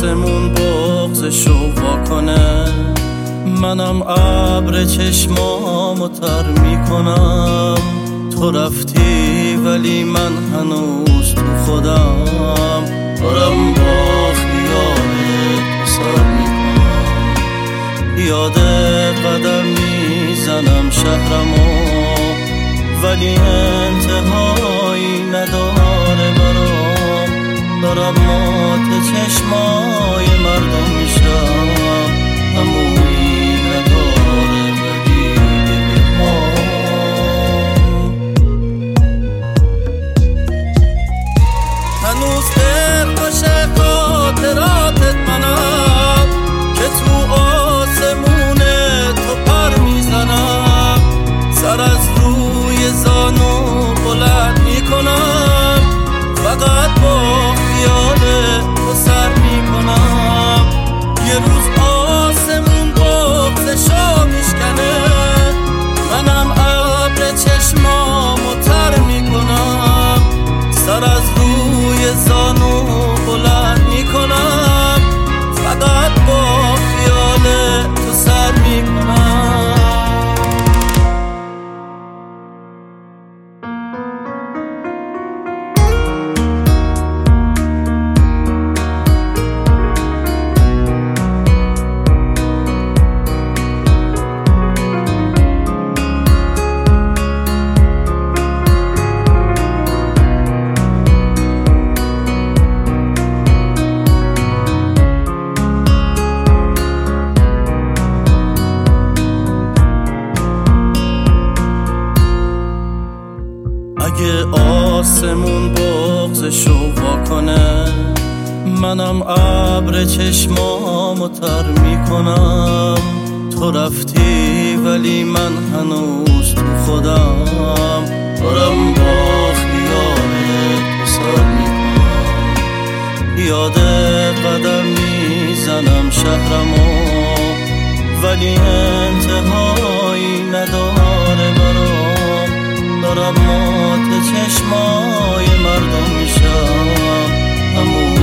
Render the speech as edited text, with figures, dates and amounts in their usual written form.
آسمون بغضشو واکنه، منم ابر چشمامو تر میکنم. تو رفتی ولی من هنوز تو خودم، دارم با خیالت سر میکنم. یاد قدم میزنم شهرمو، ولی انتهایی نداره برام. دارم مات چشمای مردم میشم، عمویی نداره ولی هنوز دلخوش خاطراتت منم که تو آسمون تو پر میزنم. سر از روی زانو بلند میکنم، فقط با خیال تو سر میکنم. یه روز آسمون بغضشو میشکنه، منم ابر چشمامو تر میکنم. سر از روی زانو بلند میکنم، فقط با خیال تو سر میکنم. اگه آسمون بغضشو واکنه، منم ابر چشمامو تر میکنم. تو رفتی ولی من هنوز تو خودم، دارم با خیالت سر میکنم. یاد قدم میزنم شهرمو، ولی انتهایی نداره برام. دارم مات چشمای مردم میشم،